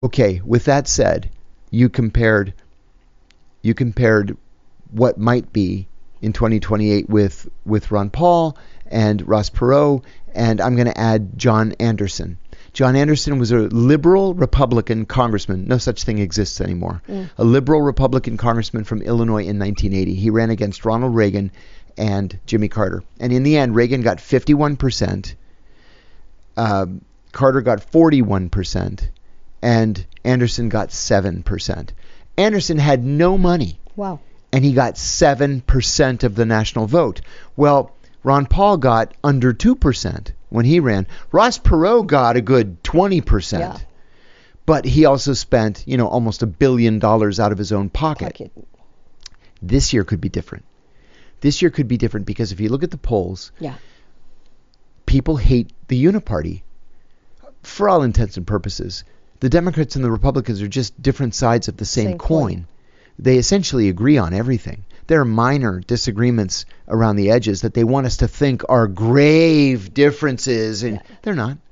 Okay, with that said, you compared what might be in 2028 with Ron Paul and Ross Perot, and I'm going to add John Anderson. John Anderson was a liberal Republican congressman. No such thing exists anymore. A liberal Republican congressman from Illinois in 1980. He ran against Ronald Reagan and Jimmy Carter. And in the end, Reagan got 51%, Carter got 41%, and Anderson got 7%. Anderson had no money. Wow. And he got 7% of the national vote. Well, Ron Paul got under 2% when he ran. Ross Perot got a good 20%. Yeah. But he also spent, almost $1 billion out of his own pocket. This year could be different. This year could be different because if you look at the polls, people hate the uniparty. For all intents and purposes, the Democrats and the Republicans are just different sides of the same coin. They essentially agree on everything. There are minor disagreements around the edges that they want us to think are grave differences, and they're not.